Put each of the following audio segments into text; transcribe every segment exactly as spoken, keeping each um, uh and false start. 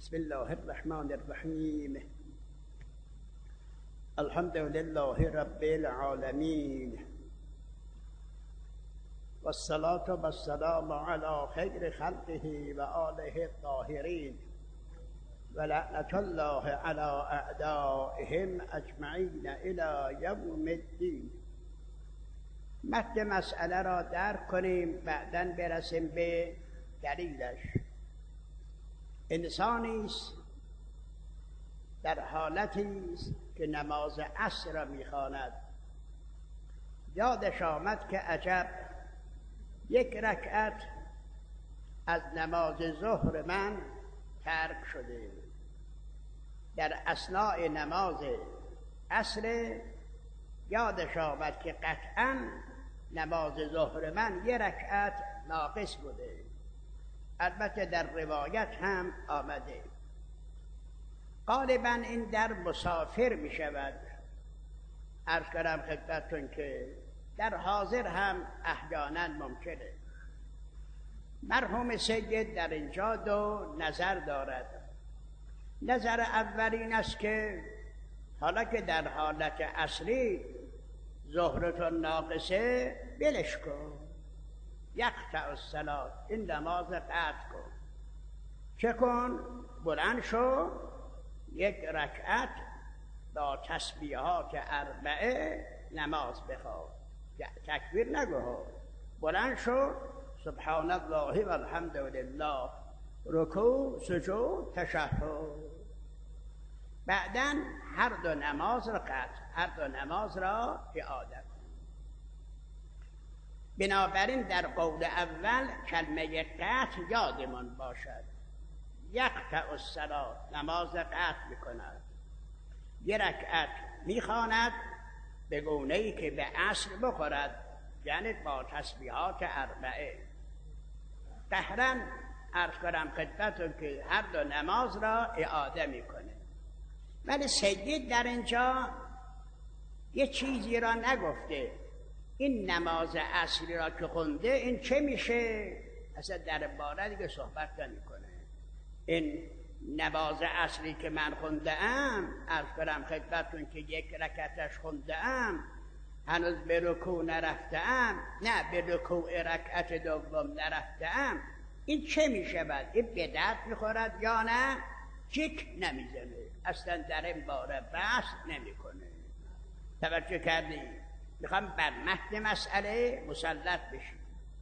بسم الله الرحمن الرحیم. الحمد لله رب العالمین والصلاة والسلام على خیر خلقه و آله الطاهرین و لعنة الله على اعدائهم اجمعین الی یوم الدین. متن مسئله را درک کنیم، بعداً برسیم به دلیلش. انسانی است در حالتی است که نماز عصر را می‌خواند. یادش آمد که عجب، یک رکعت از نماز ظهر من ترک شده. در اثناء نماز عصر یادش آمد که قطعاً نماز ظهر من یک رکعت ناقص بوده. البته در روایت هم آمده. غالباً این در مسافر می شود. عرض کنم خدمتتون که در حاضر هم احیانا ممکنه. مرحوم سید در اینجا دو نظر دارد. نظر اولین است که حالا که در حالت اصلی ظهرتون ناقصه، بلش کن، یقطع الصلاة، این نماز قطع کن. چه کن؟ بلند شو، یک رکعت با تسبیحات اربعه نماز بخوان. تکبیر نگو، بلند شو، سبحان الله و الحمد لله، رکوع، سجود، تشهد. بعداً هر دو نماز را قطع، هر دو نماز را اعاده کن. بنابراین در قول اول کلمه قطع یادمان باشد. یقطع الصلاة، نماز قطع میکند. یک رکعت میخواند به گونه‌ای که به اصل بخورد، یعنی با تسبیحات اربعه. قهراً عرض کنم خدمتتون که هر دو نماز را اعاده میکنه. ولی سید در اینجا یه چیزی را نگفته. این نماز اصلی را که خونده، این چه میشه؟ اصلا در باره دیگه صحبت نمیکنه. این نماز اصلی که من خونده ام، عرض کنم خدمتتون که یک رکعتش خونده ام، هنوز به رکوع نرفته ام، نه به رکوع رکعت دوم نرفته ام، این چه میشه؟ بعد این به درد میخورد یا نه؟ چیک نمیزنه، اصلا در این باره بحث نمیکنه. توجه کردی؟ میخوام بر متن مسئله مسلط بشیم.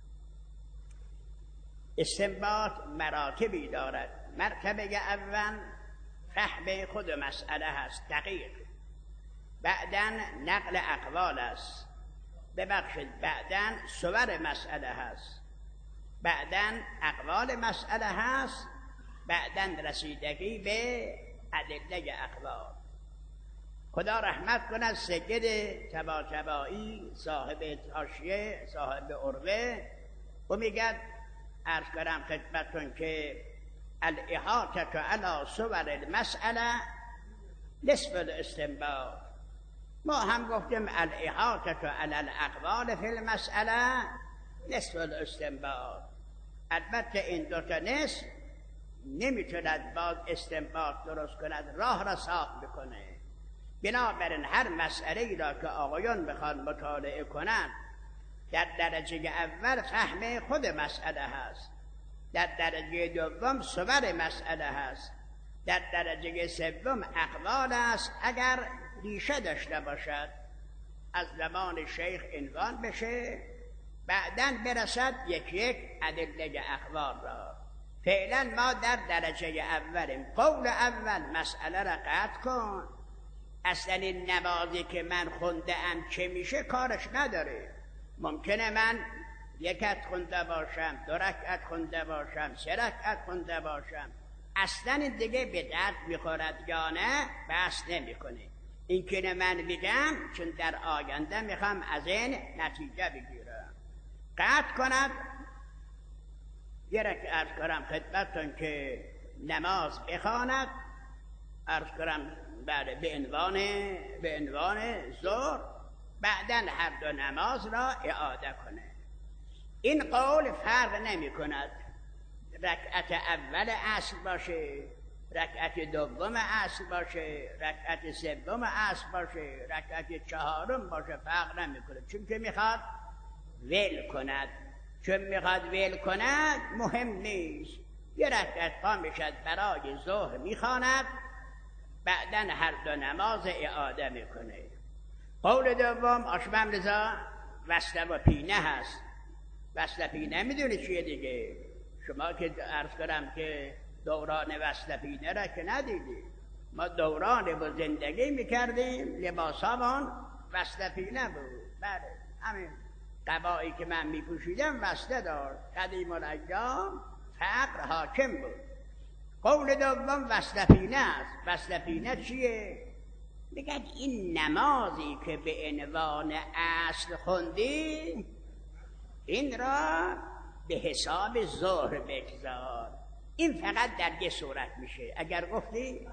استنباط مراتبی دارد. مرتبه اول فهم خود مسئله هست، دقیق. بعداً نقل اقوال است، ببخشید بعداً صور مسئله هست، بعداً اقوال مسئله هست، بعداً رسیدگی به ادله اقوال. خدا رحمت کند سید طباطبایی صاحب حاشیه، صاحب عروه، و میگد عرض کنم خدمتتون که الاحاطه علی صور المسئله نصف الاستنباط. ما هم گفتیم الاحاطه علی الاقوال فی المسئله نصف الاستنباط. البته این دوتا نصف نمیتوند باز استنباط درست کند، راه را صاف بکنه. بنابراین هر مسئله را که آقایان بخوان مطالعه کنند، در درجه اول فهم خود مسئله هست، در درجه دوم صور مسئله هست، در درجه سوم اقوال است اگر ریشه داشته باشد، از زمان شیخ عنوان بشه، بعداً برسد یک یک ادله اقوال را. فعلا ما در درجه اولیم. قول اول مسئله را قطع کن، اصلا این نمازی که من خونده ام چه میشه کارش نداره. ممکنه من یک رکعت خونده باشم، دو رکعت خونده باشم، سه رکعت خونده باشم، اصلا این دیگه به درد میخورد یا نه بحث نمیکنه. این که من میگم چون در آینده میخوام از این نتیجه بگیرم. قطع کند، یک رکعت عرض کنم خدمتتون که نماز بخواند، عرض کنم بله به عنوان به عنوان ظهر، بعداً هر دو نماز را اعاده کنه. این قول فرق نمی کند رکعت اول اصل باشه رکعت دوم اصل باشه، رکعت سوم اصل باشه، رکعت چهارم باشه، فرق نمیکنه، چون که میخواد ول کند. چون میخواد ول کند مهم نیست، یه رکعت پا میشد برای ظهر میخواند، بعدن هر دو نماز اعاده میکنه. قول دوم آشمم رضا وصله و پینه هست. وصله پینه میدونی چیه دیگه؟ شما که عرض کنم که دوران وصله پینه را که ندیدی، ما دوران با زندگی میکردیم لباسامون وصله پینه بود. بله همین قبایی که من میپوشیدم وصله دار، قدیم الایام فقر حاکم بود. قول دوم وصله پینه است. وصله پینه چیه؟ میگه این نمازی که به عنوان اصل خوندی این را به حساب ظهر بگذار. این فقط در یه صورت میشه، اگر گفتی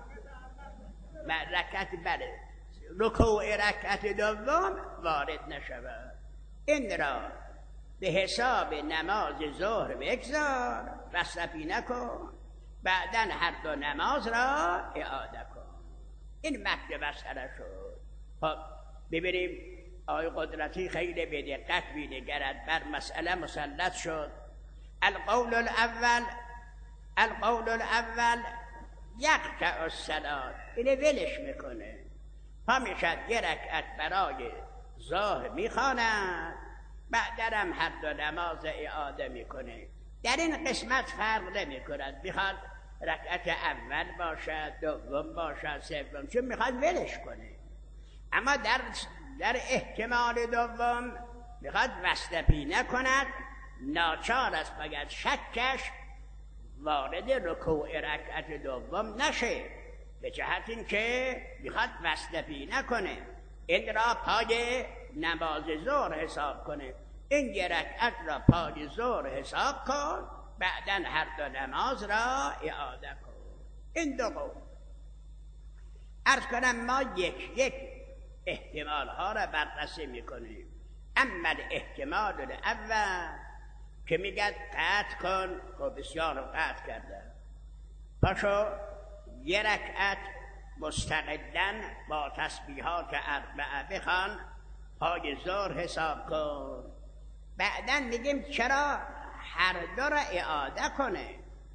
رکعت بله رکوع رکعت دوم وارد نشود، این را به حساب نماز ظهر بگذار، وصفی نکن، بعدا هر دو نماز را اعاده کن. این متن مسئله شد. خب ببینیم آقای قدرتی خیلی به دقت بینگرد، بر مسئله مسلط شد. القول الاول القول الاول یقطع الصلاة، اینه ولش میکنه، پا میشد یه رکعت برای ظهر میخواند، بعد هم هر دو نماز اعاده میکنه. در این قسمت فرق نمیکند میخواد رکعت اول باشد، دوم باشد، سوم، چون میخواد ولش کنه. اما در در احتمال دوم میخواد وصله پینه کند، ناچار است باید شکش وارد رکوع رکعت دوم نشه، به جهت این که میخواد وصله پینه کنه، این را پای نماز ظهر حساب کنه. این یه رکعت را پای ظهر حساب کن، بعدا هر دو نماز را اعاده کن. این دو قول. عرض کنم ما یک یک احتمال ها را بررسی میکنیم. اما احتمال اول که میگد قطع کن، خب بسیار رو قطع کردن، پاشو یه رکعت مستقلن با تسبیحات اربعه بخوان، پای ظهر حساب کن. بعدن میگیم چرا هر دو را اعاده کنه؟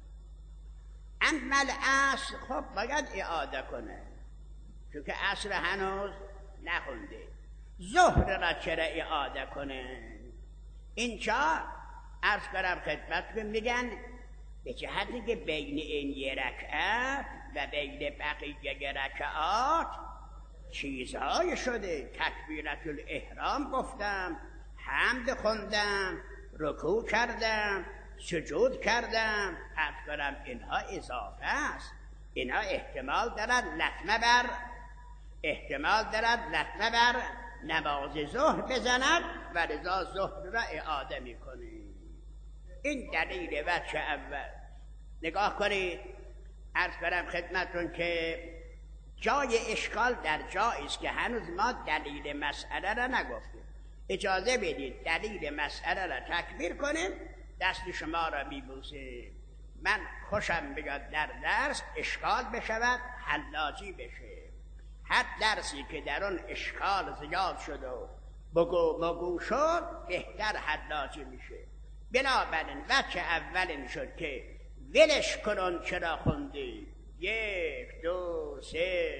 اما الاصل خب باید اعاده کنه، چون که اصل هنوز نخونده. ظهر را چرا اعاده کنه؟ اینجا عرض کنم خدمتتون، میگن به جهتی که بین این یه رکعت و بین بقیه رکعات چیزهای شده. تکبیرت الاحرام گفتم، حمد خوندم، رکوع کردم، سجود کردم، عرض کنم اینها اضافه است. اینها احتمال دارد لطمه بر احتمال دارد لطمه بر نماز ظهر بزند و لذا ظهر را اعاده میکنه. این دلیل وجه اول. نگاه کنید، عرض کنم خدمتون که جای اشکال در جایی است که هنوز ما دلیل مسئله را نگفتیم. اجازه بدید دلیل مسئله را تکمیل کنیم، دست شما را میبوسه. من خوشم بیاد در درس اشکال بشود، حلاجی بشه. هر درسی که در اون اشکال زیاد شد و بگو بگو شد، بهتر حلاجی میشه. بنابراین وجه اول میشد که ولش کنون چرا خوندی، یک دو سه،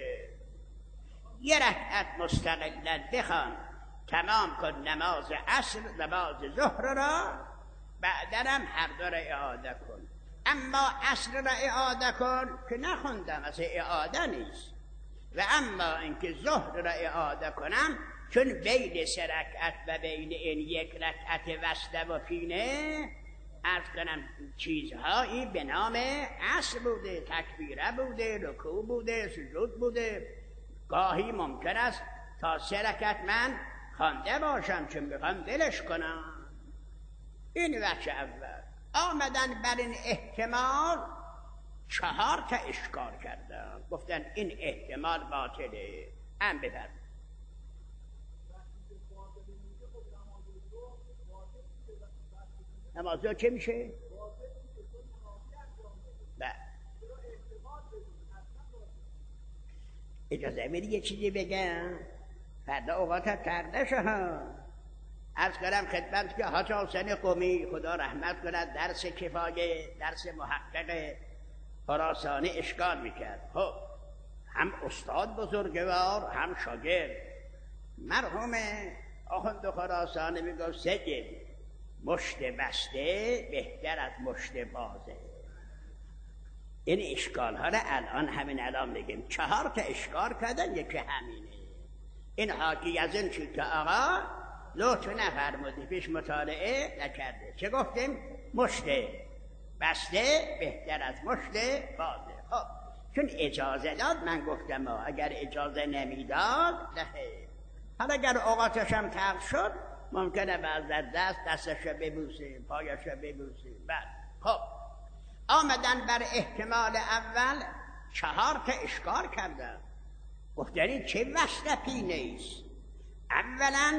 یه رکعت مستقلا بخوان، تمام کن نماز عصر نماز ظهر را، بعدن هم هر دو را اعاده کن. اما عصر را اعاده کن که نخوندم، از اعاده نیست. و اما اینکه ظهر را اعاده کنم، چون بین سه رکعت و بین این یک رکعت وصله و پینه عرض کنم چیزهایی به نام عصر بوده، تکبیره بوده، رکوع بوده، سجود بوده. گاهی ممکن است تا سه رکعت من خوانده باشم چون بخوام ولش کنم. این وجه اول. آمدن بر این احتمال چهار تا اشکال کردن، گفتن این احتمال باطله. هم بفرد نماز چه میشه؟ بله اجازه میدی یه چیزی بگم؟ فردا اوقاتت تر نشه ها. عرض کنم خدمت که حاج حسین قمی خدا رحمت کند درس کفایه، درس محقق خراسانی اشکال میکرد. خب هم استاد بزرگوار هم شاگرد. مرحوم آخوند خراسانی میگفت سید مشت بسته بهتر از مشت بازه. این اشکال ها را الان همین الان بگیم. چهار تا اشکال کردن، یکی همینه. این حاکی از این چی که آقا لطف نفرمودی پیش مطالعه نکرده. چه گفتیم؟ مشت بسته بهتر از مشت بازه. خب چون اجازه داد من گفتم ها. اگر اجازه نمیداد نه. حالا اگر اوقاتش هم تلخ شد ممکنه بعض دست دستش ببوسیم، پایش ببوسیم. بعد خب آمدن بر احتمال اول چهار تا اشکال کردن. گفتن چه وسطی نیست. اولا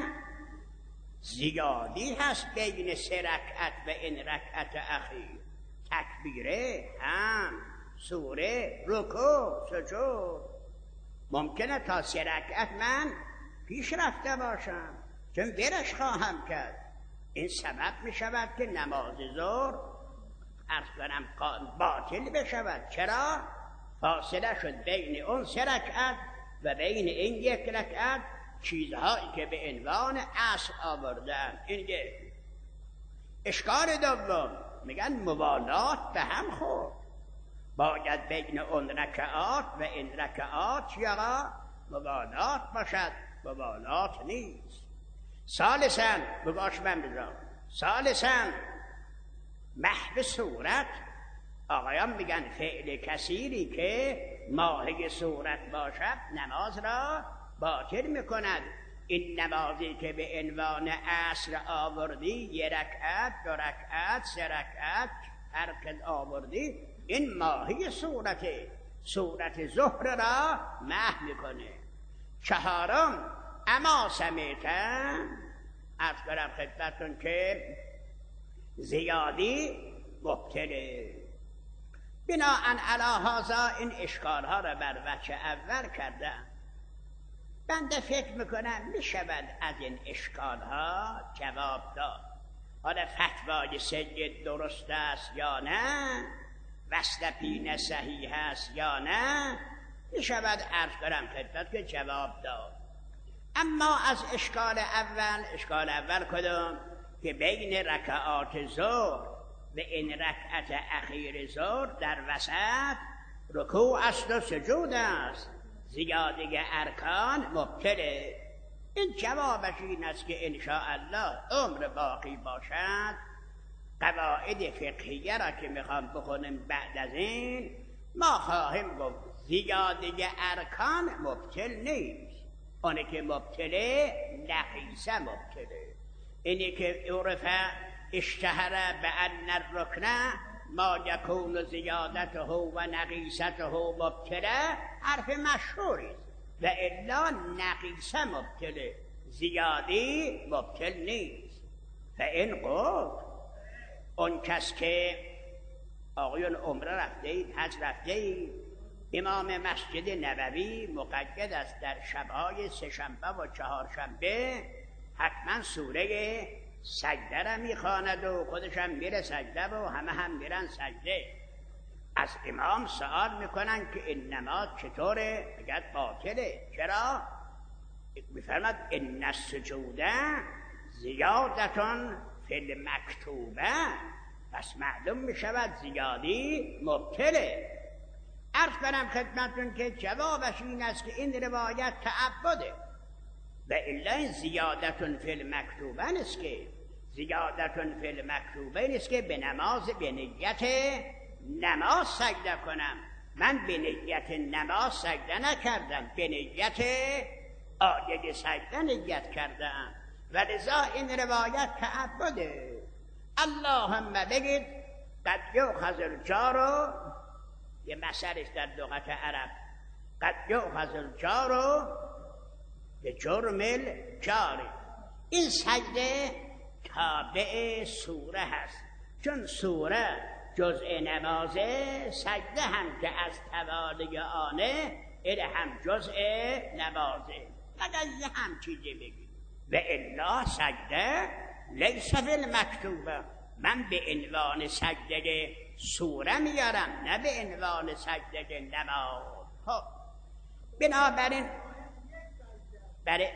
زیادی هست بین سه رکعت و این رکعت اخیر. تکبیره، هم، سوره، رکوع، سجود. ممکنه تا سه رکعت من پیش رفته باشم چون برش خواهم کرد. این سبب می شود که نماز ظهر عرض کنم باطل بشود. چرا؟ فاصله شد بین اون سه رکعت و بین این یک رکعت چیزهایی که به عنوان اصل آوردن. این یک. اشکال دوم میگن موالات به هم خورد. باید بین اون رکعات و این رکعات یا موالات باشد. موالات نیست. ثالثاً بگاش من بذار. ثالثاً محو صورت. آقایان میگن فعل کثیری که ماهی صورت باشد نماز را باطل میکند. این نمازی که به عنوان اصل آوردی یه رکعت، دو رکعت، سه رکعت حرکت آوردی، این ماهی صورته. صورت ظهر را محو میکنه. چهارم اما سمیتن از برم خدمتون که زیادی مبتله. بناهن علی هذا این اشکال ها را بر وجه اول کردم. بنده فکر میکنم میشود از این اشکال ها جواب داد. حالا فتوای سید درست است یا نه، وسطین صحیح است یا نه، میشود عرض کنم خدمت که جواب داد. اما از اشکال اول، اشکال اول کدوم؟ که بین رکعات ظهر و این رکعت اخیر ظهر در وسط رکوع است و سجود است. زیادی ارکان مبتله. این جوابش این است که انشاءالله عمر باقی باشد قواعد فقهیه را که میخوام بخونیم بعد از این ما خواهیم گفت زیادی ارکان مبتل نیست. آنه که مبتله نقیصه مبتله. اینی که عرفه اشتهر به ان الرکن ما یکون زیادته و نقیصته مبتله حرف مشهوری است و الا نقیصه مبتله، زیادی مبتل نیست. فان قلت اون کس که آقایون عمره رفته اید، حج رفته اید، امام مسجد نبوی مقید است در شبهای سه‌شنبه و چهارشنبه حتما سوره سجده را میخواند و خودش هم میره سجده و همه هم میرن سجده. از امام سوال میکنن که این نماز چطوره؟ بگد باطله. چرا؟ میفرماد ان السجود زیادتون فی المکتوبه. پس معلوم میشود زیادی مبتله. عرض کنم خدمتون که جوابش این است که این روایت تعبده و الا این زیادتون فی المکتوبه نیست که زیادتون فی المکتوبه نیست که به نماز به نیت نماز سجده کنم. من به نیت نماز سجده نکردم، به نیت آیه سجده نیت کردم و لذا این روایت تعبده. اللهم بگید قد یؤخذ الجار، یه مسئله است در لغت عرب، قد یؤخذ الجار به جرم الجار. این سجده تابع سوره هست، چون سوره جزء نمازه، سجده هم که از توالی آنه این هم جزء نمازه. مگر یه هم چیزی بگید و الا سجده لیس فی المکتوبه. من به عنوان سجده سوره میارم نه به عنوان سجده نماز. خب بنابراین برای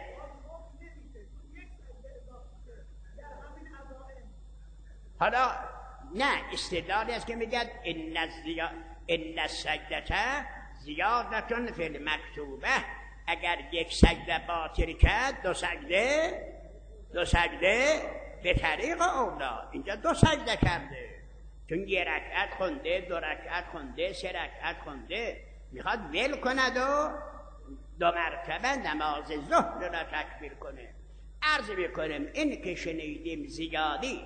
حالا نه استدلالی است که میگد ان الزیا ان السجدة زیادتون فی المکتوبه. اگر یک سجده باطل کرد دو سجده دو سجده به طریق اولا. اینجا دو سجده کرده چون یه رکعت خونده، دو رکعت خونده، سه رکعت خونده، میخواد ول کند و دو مرتبه نماز ظهر را تکمیل کنه. عرض میکنم این که شنیدیم زیادی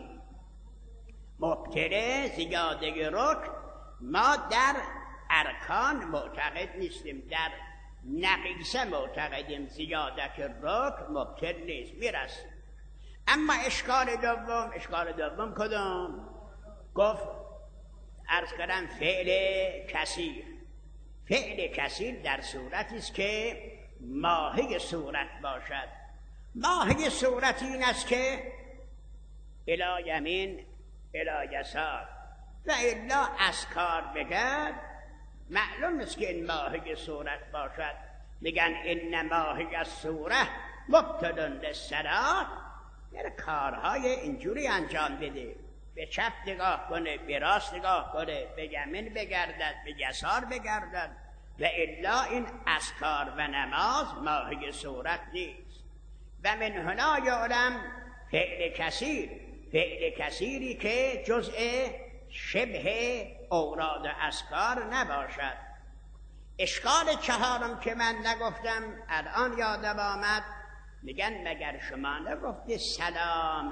مبتله، زیاده رکن، ما در ارکان معتقد نیستیم، در نقیصه معتقدیم زیادت رکن مبتل نیست، میرسیم. اما اشکال دوم، اشکال دوم کدوم؟ گفت عرض کردم فعل کثیر. فعل کثیر در صورتی است که ماهی صورت باشد. ماهی صورت این است که الی یمین الی یسار و الا از کار بگرد. معلوم است که این ماهی صورت باشد. میگن این ماهی از صورت مبتدن للصلاة، یعنی کارهای اینجوری انجام بده، به چپ نگاه کنه، به راست نگاه کنه، به یمین بگردد، به یسار بگردد و الا این اذکار و نماز ماهی صورت نیست. و من هنا یعلم فعل کثیر، فعل کثیری که جزء شبه اوراد اذکار نباشد. اشکال چهارم که من نگفتم الان یادم آمد، میگن مگر شما نگفتی سلام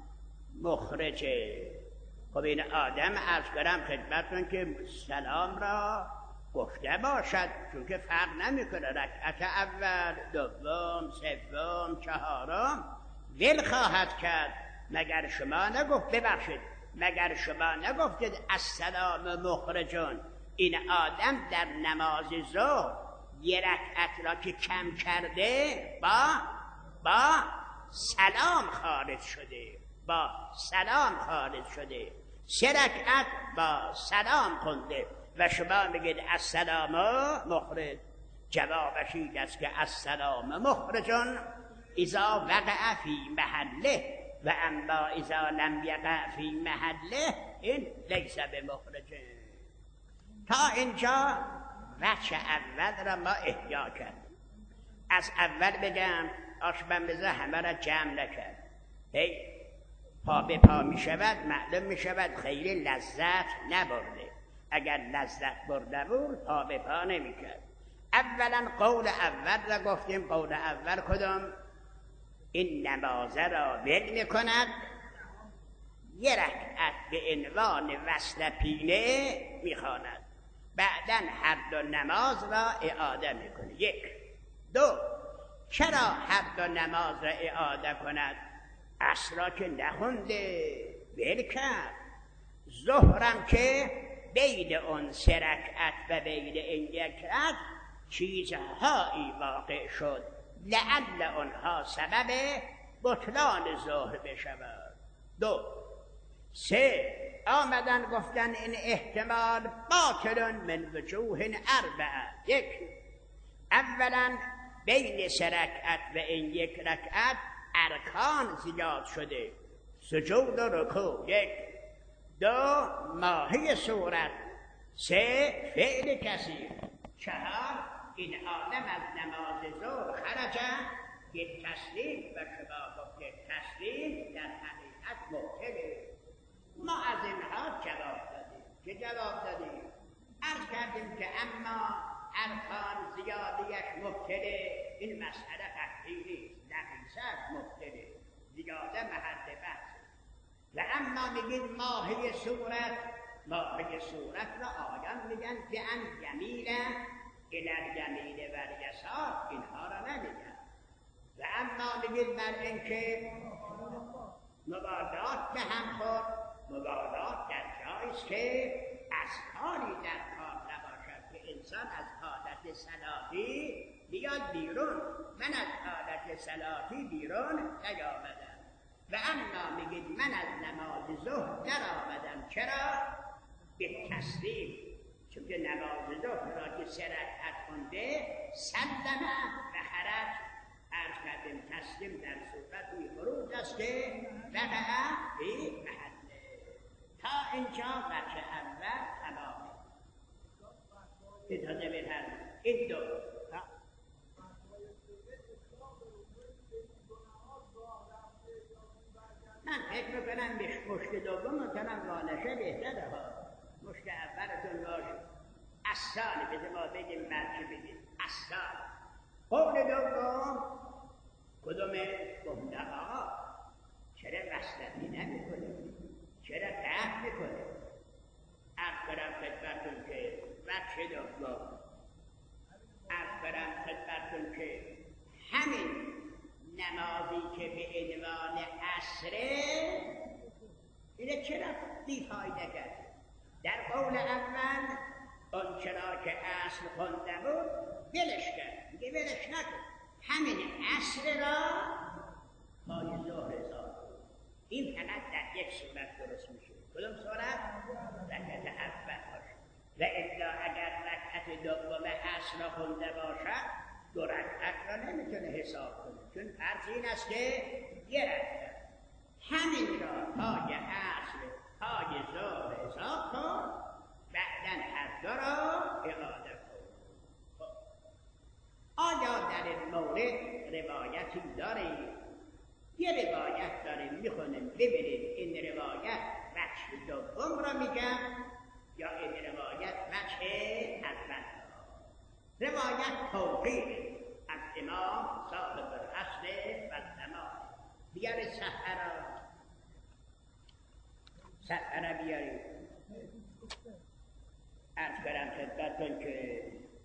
مخرجه؟ خب این آدم عرض کردم خدمتتون که سلام را گفته باشد، چون که فرق نمیکنه رکعت اول، دوم، سوم، چهارم ول خواهد کرد. مگر شما نگفت ببخشید مگر شما نگفتید السلام مخرجون؟ این آدم در نماز ظهر یه رکعت را که کم کرده با با سلام خارج شده، با سلام خارج شده، سه رکعت با سلام خونده و شما میگید السلام مخرج. جوابش این است که السلام مخرجون اذا وقع فی محله و اما اذا لم یقع فی محله این لیس بمخرجه. تا اینجا وجه اول را ما احیا کردیم. از اول بگم آشپزی همه را جمع نکرد. هی پا به پا می شود معلوم می شود خیلی لذت نبرده. اگر لذت برده بود پا به پا نمی کرد. اولا قول اول را گفتیم. قول اول کدام؟ این نمازه را ول می کند، یه رکعت به عنوان وصل پینه می خواند، بعدن هر دو نماز را اعاده می کند. یک. دو، چرا هر دو نماز را اعاده کند؟ عصر را که نخونده ول کرد، ظهرم که بین اون سه رکعت و بین این یک رکعت چیزهایی واقع شد لعل اونها سبب بطلان ظهر بشود. دو. سه، آمدن گفتن این احتمال باطل من وجوه اربعه. یک، اولا بین سه رکعت و این یک رکعت ارکان زیاد شده، سجود و رکوع. یک. دو، ماهی صورت. سه، فعل کثیر. چهار، این آدم از نماز ظهر خرج یک تسلیم و شما گفته تسلیم در حقیقت مبطله. ما از اینها جواب دادیم. که جواب دادیم؟ عرض کردیم که اما ارکان زیادیش مبطله، این مسئله قطعی نیست، نقیصه مبطله، زیاده محل بحث. و اما میگید ماهی صورت، ماهی صورت را آیان میگن که ان یمیله الى یمین و یسار، اینها را نمیگن. و اما میگید بر اینکه مبادات به هم خورد، مبادات در جای جایی است که اسراری در کار نباشد که انسان از حالت صلاحی بیاد بیرون. من از حالت صلاحی بیرون نیامدم و اما میگید من از نماز ظهر درآمدم. چرا؟ به تسلیم، چون که نماز ظهر را که سه رکعت خونده سلم و خرج. عرض کردیم تسلیم در صورتی خروج است که وقع به محله. تا اینجا بچه اول تمامه. اجازه بفرمایید این دو من فکر میکنم مشت دوم مثلا وانشه بهتره ها. مشت اولتون باشه اصال بده ما بگیم بچه بگیم اصال. قول دوم کدوم؟ گفته آقا چرا وصلتی نمی کنه؟ چرا قهر میکنه؟ عرض کنم خدمتون که بچه دوم عرض کنم خدمتون که همین نمازی که به عنوان عصره اینه چرا بیفایده کرد؟ در قول اول اون چرا که اصل خونده بود بلش کرد، میگه بلش نکن، همین عصر را پای ظهر حساب. این فقط در یک صورت درست میشه. کدوم صورت؟ رکعت اول باشه. و الا اگر رکعت دوم عصر را خونده باشد دو رکعت را نمیتونه حساب کنه، چون فرض این است که یه رکعت همین را پای عصر پای ظهر حساب کن، بعدن هر دو را اعاده کن. آیا در این مورد روایتی داریم؟ یه روایت داریم میخونیم ببینید این روایت وجه دوم را میگم یا این روایت وجه اول. روایت توقیه از امام صاحب الاصل و الزمان. بیاره صحرا صحرا بیاری. عرض کنم خدمتون که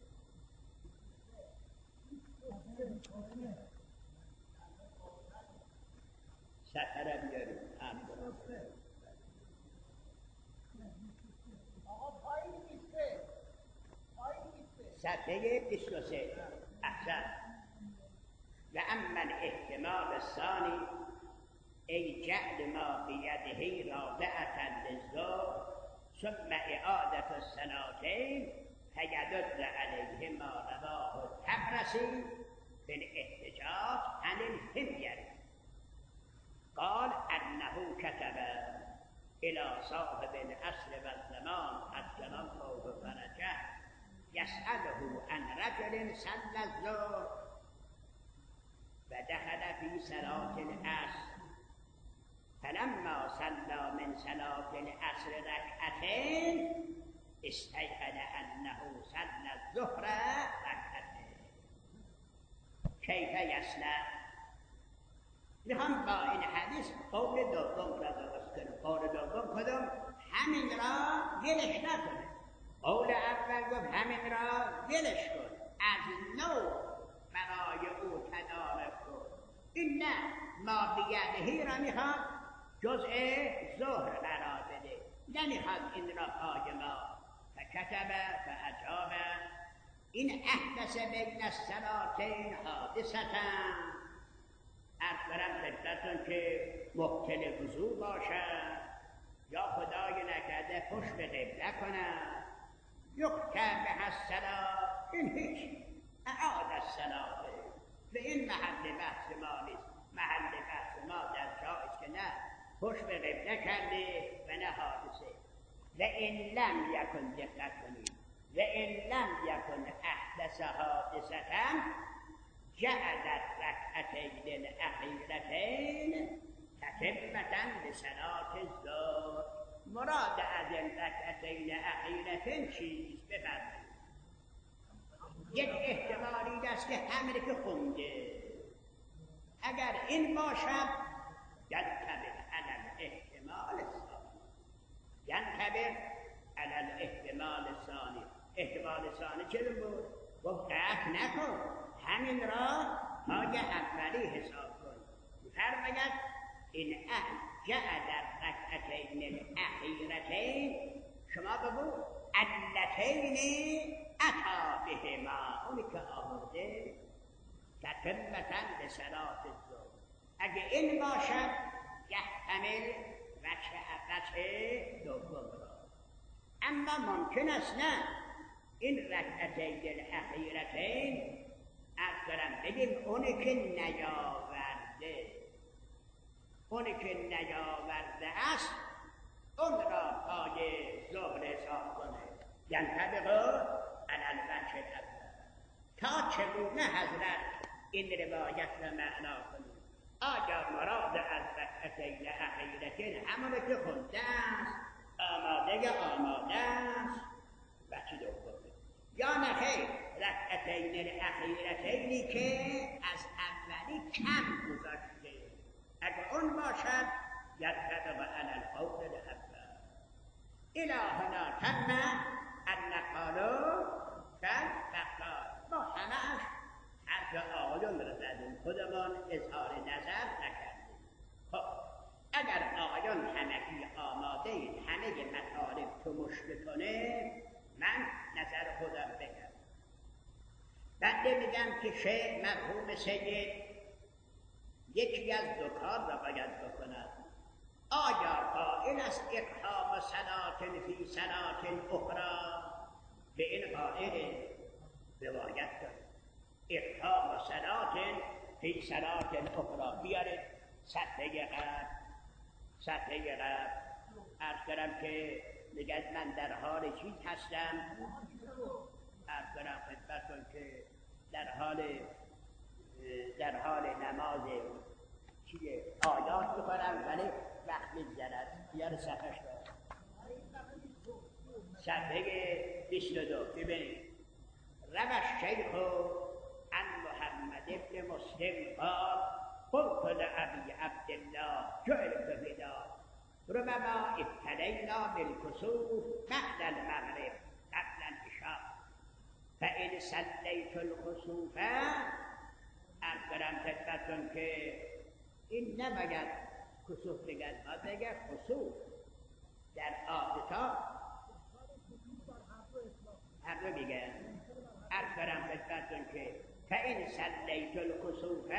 صحرا بیاری. صفحه بیست و سه. احسن. و اما الاحتمال الثانی ای جعل ما بیده رابعة للظهر ثم اعادة الصلاتين فيدل عليه ما رواه الطبرسي في الاحتجاج عن الحميري قال انه كتب الى صاحب العصر والزمان عجل الله فرجه يسأله عن رجل صلى الظهر ودخل في صلاة العصر فلما صلى من صلاة العصر ركعتين استيقن أنه صلى الظهر ركعتين كيف يصنع؟ میخوام با این حدیث قول دوم را درست کنم. قول دوم کدوم؟ همین را ولش نکنه. قول اول گفت همین را ولش کن، از نو برای او تدارک کن. این نه، ما بیدهی را میخواد جزء ظهر قرار بده، نمیخواد این را پای ما. فکتب فاجاب این احدث بین الصلاتین حادثتن. عرض برم خدمتون که مبتل وضو باشد یا خدای نکرده پشت به قبله کند یکتب به الصلاة، این هیچ اعاد الصلاة. و این محل بحث ما نیست. محل بحث ما در جایست که نه پشت به قبله کرده و نه حادثه. و این لم یکن، دقت کنید، و این لم یکن احدث حادثتن جعلت رکعتین الاخیرتین تتمة لصلاة الظهر. مراد از این رکعتین اخیرتین چیست؟ بفرمایید. یک احتمالی است که همین که خونده، اگر این باشد ینطبق علی الاحتمال الثانی، ینطبق علی الاحتمال الثانی. احتمال ثانی چرا بود؟ گفت قطع نکن، همین را پای اولی حساب کن. فرماید این جعل الرکعتین الاخیرتین شما بگو اللتین اتا بهما، اونی که آورده تتمتن به صلاة الظهر. اگه این باشد یحتمل رکعت دوم را. اما ممکن است نه این رکعتین الاخیرتین از دارم بگیم اونی که نیاورده اونی که نیاورده است اون را پای ظهر حساب کنه. ینطبق علی الوجه الاول. تا چگونه حضرت این روایت را معنا کنید؟ آیا مراد از رکعتین اخیرتین همونه که خونده است، آماده آماده است وجه دومه، یا نه خیر رکعتین اخیرتینی که از اولی کم گذاشته؟ اگه اون باشد ینطبق علی القول الاول. الهنا تم النقالو کالبقال. ما همه‌اش حرف آقایون رو زدیم، خودمان اظهار نظر نکردیم. خب اگر آقایون همگی آماده اید همه مطالب تو مشت کنه، من نظر خودم بگم. بعد میگم که شیخ مرحوم سید یکی از دو کار را باید بکند. آیا قائل است اقام صلاة فی صلاة اخرى؟ به این قائل روایت دارد اقام صلاة فی صلاة اخرى. بیارید صفحه قبل صفحه قبل عرض کنم که میگه من در حال چیز هستم، عرض کنم خدمتتون که در حال در حال نماز چیه آیات بکنم ولی وقت میگذرد. بیار صفحه شد صفحه بیست و دو. ببینید روى الشیخ عن محمد بن مسلم قال قلت لأبي عبد الله جعلت فدا ربما ابتلينا بالكسوف بعد المغرب قبل العشاء فإن صليت الكسوف. اکرم خدمتتون که این نباید کسوف بگن، باید بگه خسوف. در آفتاب هر رو میگن. اکرم خدمتتون که فإن صليت الكسوف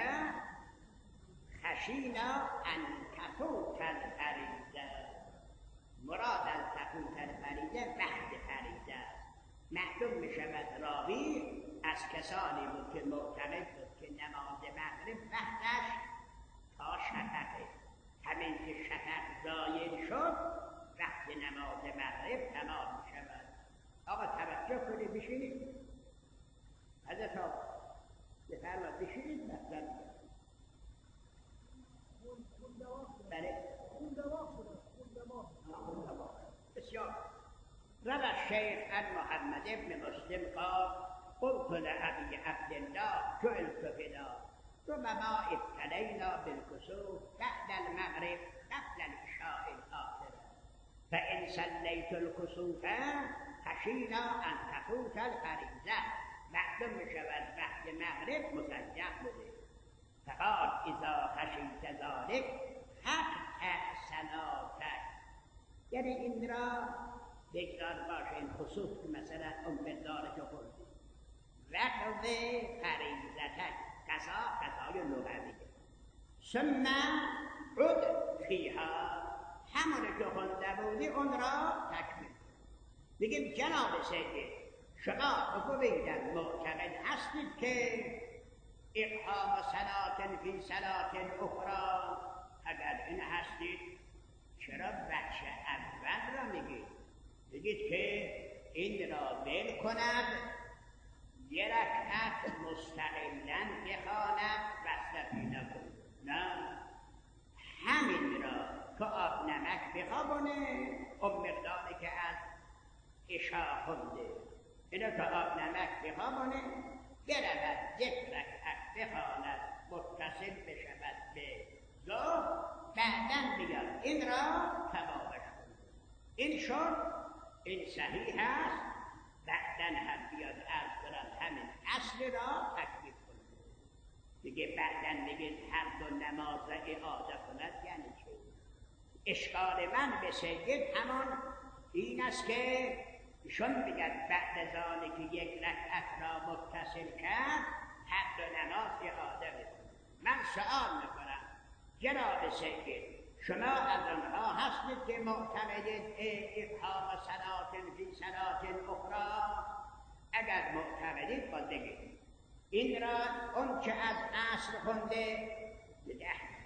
خشینا ان تفوت الفریضه. مراد از تفوت الفریضه وقت فریضه است. معلوم میشود راوی از کسانی بود که معتقد بود که نماز مغرب وقتش تا شفقه، همین که شفق زایل شد وقت نماز مغرب تمام میشود. آقا توجه کنید، بشینید حضرت آقا بفرمایید، بشینید مثلا بله بسیار. روى الشيخ عن محمد بن مسلم قال قلت لأبي عبد الله جعلت فدا ربما ابتلينا بالكسوف بعد المغرب قبل العشاء الآخرة فإن صليت الكسوف خشينا أن تفوت الفريضة. معلوم میشود وقت مغرب مسجل بوده. فقال اذا خشیت ذلك حق صلاتك. یعنی این را بگذار باشه این خصوص که مثلا اون مقدار که خوردی وقت فریضتک قضا قضای لغویه. ثم عد فیها همون که خونده بودی اون را تکمیل. بگیم جناب سید شما بگویدن معتقد هستید که اقام صلاة فی صلاة اخرى؟ اگر این هستید چرا بچه اول را میگید؟ بگید که این را ول کند، یه رکعت مستقلاً بخواند وصل پیدا کند. نه، همین را که آب نمک بخوابونه اون مقداری که از عشا خونده، اینا که آب نمک بخوابونه برود یک رکعت بخواند متصل بشود به ظهر، بعداً بیاد این را تمامش کنه. این شد، این صحیح است. بعداً هم بیاد عرض کنم همین اصل را تکمیل کنه. دیگه بعدن بگید هر دو نماز را اعاده کند یعنی چه؟ اشکال من به سید همان این است که ایشون بگد بعد از آنی که یک رکعت را متصل کرد هر دو نماز اعاده بکند. من سوال میکنم جناب سید شما از آنها هستید که معتقدید اقام صلات فی صلات اخری؟ اگر معتقدید باید بگید این را اون که از عصر خونده بده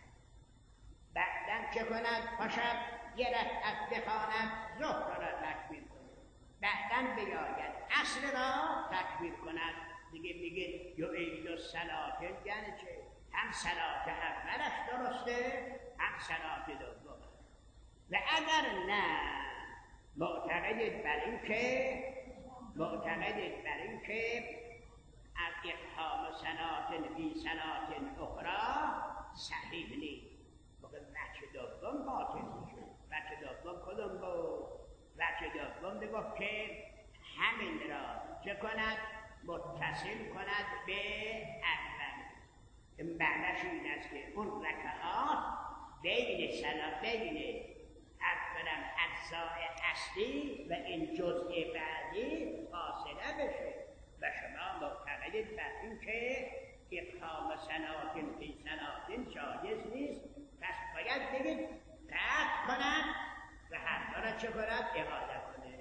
بعدن چه کند پاشد یه رکعت بخواند ظهر را تکمیل کند بعدن بیاید عصر را تکمیل کند دیگه میگه یعید الصلات یعنی چه؟ هم صلات اولش درسته هم صلات دوم و اگر نه معتقدید بر این که معتقدید بر این که از اقام صلات فی صلات اخری صحیح نیست بگه وجه دوم باطل میشه. وجه دوم کدوم بود؟ وجه دوم بگفت که همین را چه کند؟ متصل کند به اول. این معنیش این است که اون رکعات بین صلات بین اولم اجزای اصلی و این جزء بعدی فاصله بشه و شما معتقدید بر این که اقام صلات فی صلات جایز نیست پس باید بگید قطع کند و هر را چه کند؟ اعاده کنه.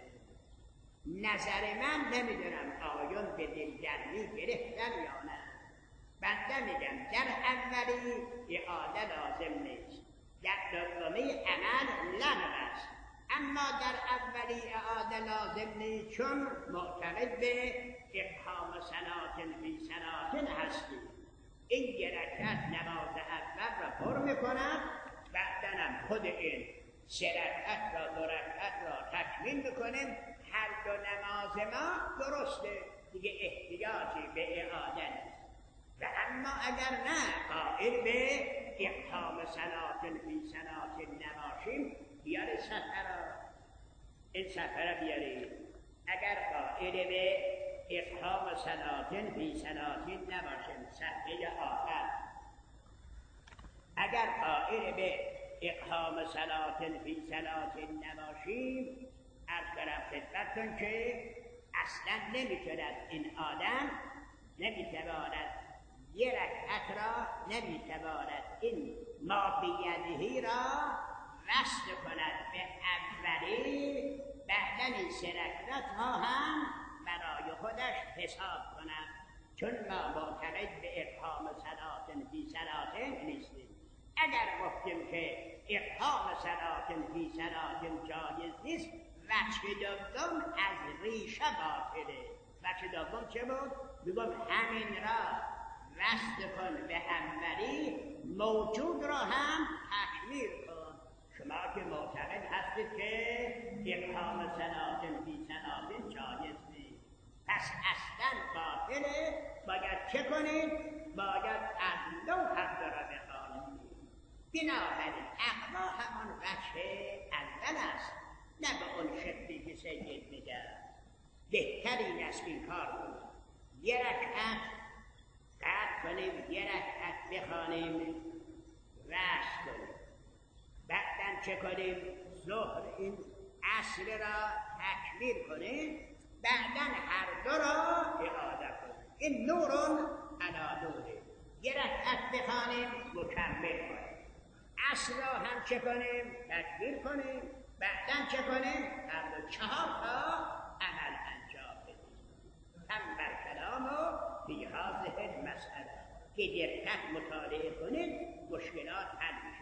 نظر من نمیدونم آیون به دلگرمی گرفتن یا نه. بنده میگم در اولی اعاده لازم نیست در دومی عمل لغو است اما در اولی اعاده لازم نیست چون معتقد به اقام صلات فی صلات هستی. این یه رکعت نماز اول را پر میکند بعدنم خود این سه رکعت را دو رکعت را تکمیل میکنیم هر دو نماز ما درسته دیگه احتیاجی به اعاده نیست. و اما اگر نه قائل به اقام صلات فی صلات نباشیم بیاری سفر این سفر بیاری. اگر قائل به اقام صلات فی صلات نباشیم صفحه آخر اگر قائل به اقام صلات فی صلات نباشیم عرض کنم خدمتتون که اصلا نمیتواند این آدم نمیتواند یه رکعت را نمیتواند این ما بیدهی را وصل کند به اولی بعدن این سه رکعت ها هم برای خودش حساب کند چون ما معتقد به اقام صلات فی صلات نیستیم. اگر گفتیم که اقام صلات فی صلات جایز نیست وجه دوم از ریشه باطله. وجه دوم چه بود؟ میگم همین را وصل کن به اولی موجود را هم تکمیل کن. شما که معتقد هستید که اقام صلات فی صلات جایز نیست پس اصلا باطله. باید چه کنید؟ باید از نو حد را بخوانید. بنابراین اقوا همان وجه اول است نه به اون شکلی که سید میگه. بهترین است این کار کنید یه رکعت قطع کنیم یه رکعت بخوانیم رست کنیم بعدن چه کنیم؟ ظهر این عصر را تکمیل کنیم بعدن هر دو را اعاده کنیم. این نورون علی نوره. یه رکعت بخوانیم مکمل کنیم عصر را هم چه کنیم؟ تکمیل کنیم بعدن چه کنیم؟ هر دو چهار تا عمل انجام بدیم. هم بر کلام و فی هذه المسئله که دقت مطالعه کنید مشکلات حل میشه.